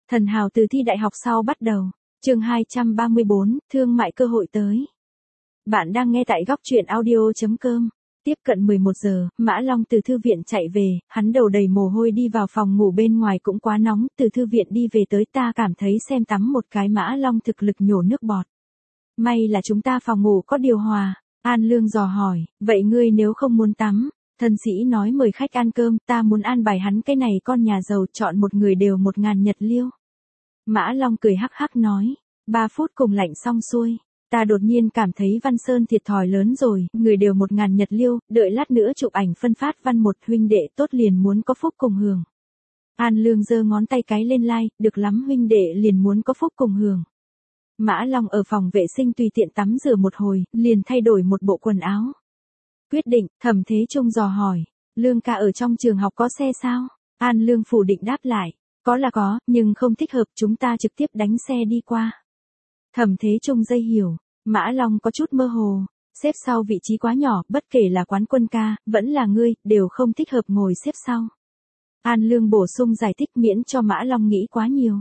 Thần hào từ thi đại học sau bắt đầu. Chương 234, thương mại cơ hội tới. Bạn đang nghe tại góc truyện audio.com. Tiếp cận 11 giờ, Mã Long từ thư viện chạy về, hắn đầu đầy mồ hôi đi vào phòng ngủ, bên ngoài cũng quá nóng, từ thư viện đi về tới ta cảm thấy xem tắm một cái Mã Long thực lực nhổ nước bọt. May là chúng ta phòng ngủ có điều hòa. An Lương dò hỏi, vậy ngươi nếu không muốn tắm? Thân sĩ nói mời khách ăn cơm, ta muốn an bài hắn cái này con nhà giàu, chọn một người đều 1.000 Nhật liêu. Mã Long cười hắc hắc nói, 3 phút cùng lạnh xong xuôi. Ta đột nhiên cảm thấy Văn Sơn thiệt thòi lớn rồi, người đều 1.000 Nhật liêu, đợi lát nữa chụp ảnh phân phát Văn một huynh đệ tốt liền muốn có phúc cùng hưởng. An Lương giơ ngón tay cái lên like, được lắm huynh đệ liền muốn có phúc cùng hưởng. Mã Long ở phòng vệ sinh tùy tiện tắm rửa một hồi, liền thay đổi một bộ quần áo. Quyết định, Thẩm Thế Trung dò hỏi, Lương ca ở trong trường học có xe sao? An Lương phủ định đáp lại, có là có, nhưng không thích hợp, chúng ta trực tiếp đánh xe đi qua. Thẩm Thế Trung dây hiểu, Mã Long có chút mơ hồ, xếp sau vị trí quá nhỏ, bất kể là Quán Quân ca, vẫn là ngươi, đều không thích hợp ngồi xếp sau. An Lương bổ sung giải thích miễn cho Mã Long nghĩ quá nhiều.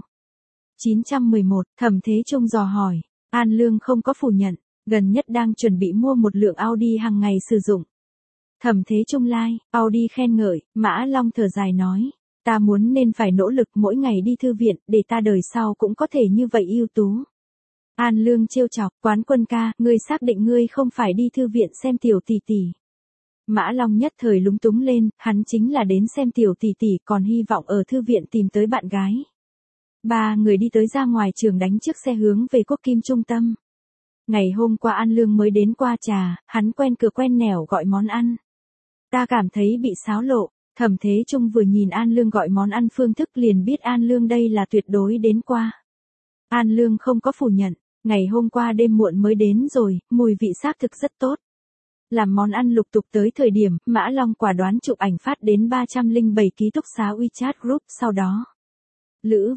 911, Thẩm Thế Trung dò hỏi, An Lương không có phủ nhận, gần nhất đang chuẩn bị mua một lượng Audi hàng ngày sử dụng. Thẩm Thế Trung like, Audi khen ngợi, Mã Long thở dài nói, ta muốn nên phải nỗ lực mỗi ngày đi thư viện, để ta đời sau cũng có thể như vậy ưu tú. An Lương trêu chọc, Quán Quân ca, ngươi xác định ngươi không phải đi thư viện xem tiểu tỷ tỷ. Mã Long nhất thời lúng túng lên, hắn chính là đến xem tiểu tỷ tỷ, còn hy vọng ở thư viện tìm tới bạn gái. 3 người đi tới ra ngoài trường đánh chiếc xe hướng về Quốc Kim trung tâm. Ngày hôm qua An Lương mới đến qua trà, hắn quen cửa quen nẻo gọi món ăn. Ta cảm thấy bị xáo lộ, Thẩm Thế Trung vừa nhìn An Lương gọi món ăn phương thức liền biết An Lương đây là tuyệt đối đến qua. An Lương không có phủ nhận, ngày hôm qua đêm muộn mới đến rồi, mùi vị xác thực rất tốt. Làm món ăn lục tục tới thời điểm, Mã Long quả đoán chụp ảnh phát đến 307 ký túc xá WeChat Group sau đó. Lữ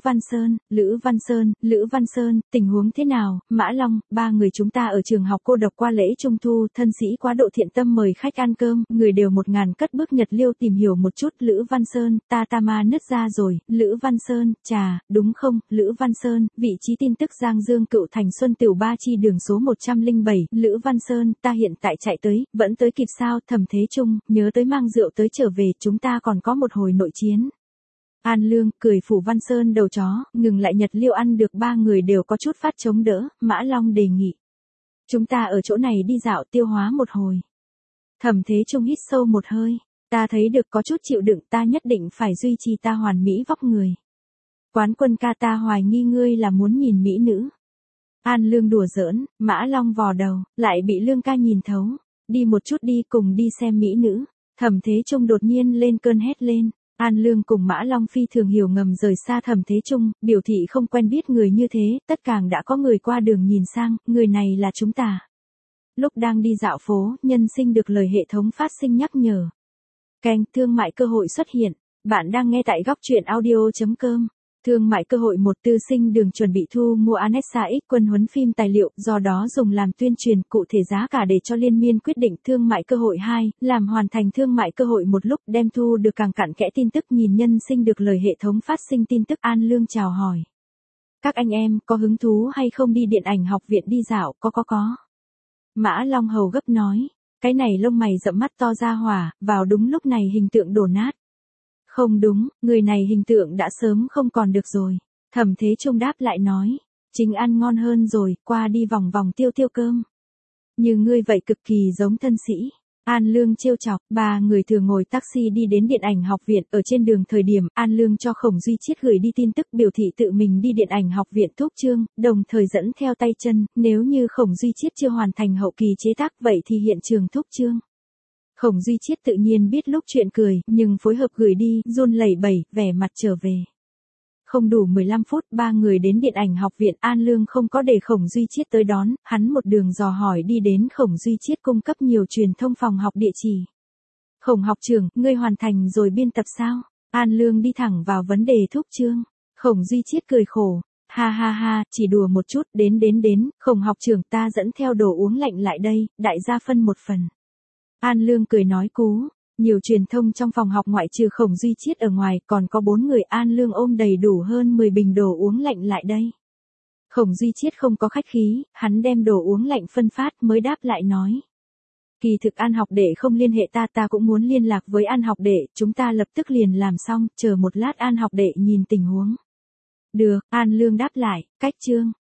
Văn Sơn, tình huống thế nào? Mã Long, 3 người chúng ta ở trường học cô độc qua lễ Trung thu, thân sĩ quá độ thiện tâm mời khách ăn cơm, người đều 1.000 cất bước Nhật liêu, tìm hiểu một chút. Lữ Văn Sơn, ta ma nứt ra rồi. Lữ Văn Sơn, chà, đúng không? Lữ Văn Sơn, vị trí tin tức Giang Dương Cựu Thành Xuân Tiểu Ba Chi đường số 107. Lữ Văn Sơn, ta hiện tại chạy tới, vẫn tới kịp sao? Thẩm Thế Trung, nhớ tới mang rượu tới trở về, chúng ta còn có một hồi nội chiến. An Lương cười phủ Văn Sơn đầu chó, ngừng lại Nhật liêu ăn được. 3 người đều có chút phát chống đỡ. Mã Long đề nghị, chúng ta ở chỗ này đi dạo tiêu hóa một hồi. Thẩm Thế Trung hít sâu một hơi, ta thấy được có chút chịu đựng, ta nhất định phải duy trì ta hoàn mỹ vóc người. Quán Quân ca, ta hoài nghi ngươi là muốn nhìn mỹ nữ. An Lương đùa giỡn, Mã Long vò đầu, lại bị Lương ca nhìn thấu. Đi một chút đi, cùng đi xem mỹ nữ. Thẩm Thế Trung đột nhiên lên cơn hét lên. An Lương cùng Mã Long phi thường hiểu ngầm rời xa Thẩm Thế Trung, biểu thị không quen biết người như thế, tất càng đã có người qua đường nhìn sang, người này là chúng ta. Lúc đang đi dạo phố, nhân sinh được lời hệ thống phát sinh nhắc nhở. Kênh thương mại cơ hội xuất hiện, bạn đang nghe tại góc truyện audio.com. Thương mại cơ hội 1, Tư Sinh Đường chuẩn bị thu mua Anessa X quân huấn phim tài liệu, do đó dùng làm tuyên truyền, cụ thể giá cả để cho liên miên quyết định. Thương mại cơ hội 2, làm hoàn thành thương mại cơ hội một lúc, đem thu được càng cặn kẽ tin tức, nhìn nhân sinh được lời hệ thống phát sinh tin tức. An Lương chào hỏi, các anh em có hứng thú hay không đi điện ảnh học viện đi dạo? Có. Mã Long hầu gấp nói, cái này lông mày rậm mắt to ra hỏa, vào đúng lúc này hình tượng đổ nát. Không đúng, người này hình tượng đã sớm không còn được rồi. Thẩm Thế Trung đáp lại nói, chính ăn ngon hơn rồi, qua đi vòng vòng tiêu cơm. Như ngươi vậy cực kỳ giống thân sĩ. An Lương trêu chọc. 3 người thường ngồi taxi đi đến điện ảnh học viện, ở trên đường thời điểm, An Lương cho Khổng Duy Chiết gửi đi tin tức biểu thị tự mình đi điện ảnh học viện thúc chương, đồng thời dẫn theo tay chân, nếu như Khổng Duy Chiết chưa hoàn thành hậu kỳ chế tác vậy thì hiện trường thúc chương. Khổng Duy Chiết tự nhiên biết lúc chuyện cười, nhưng phối hợp gửi đi, run lẩy bẩy, vẻ mặt trở về. Không đủ 15 phút, 3 người đến điện ảnh học viện. An Lương không có để Khổng Duy Chiết tới đón, hắn một đường dò hỏi đi đến Khổng Duy Chiết cung cấp nhiều truyền thông phòng học địa chỉ. Khổng học trưởng, ngươi hoàn thành rồi biên tập sao? An Lương đi thẳng vào vấn đề thúc chương. Khổng Duy Chiết cười khổ, ha, chỉ đùa một chút, đến, Khổng học trưởng, ta dẫn theo đồ uống lạnh lại đây, đại gia phân một phần. An Lương cười nói cú, Nhiều truyền thông trong phòng học ngoại trừ Khổng Duy Chiết ở ngoài, còn có 4 người. An Lương ôm đầy đủ hơn 10 bình đồ uống lạnh lại đây. Khổng Duy Chiết không có khách khí, hắn đem đồ uống lạnh phân phát mới đáp lại nói. Kỳ thực An học đệ không liên hệ ta cũng muốn liên lạc với An học đệ, chúng ta lập tức liền làm xong, chờ một lát An học đệ nhìn tình huống. Được, An Lương đáp lại, cách chương.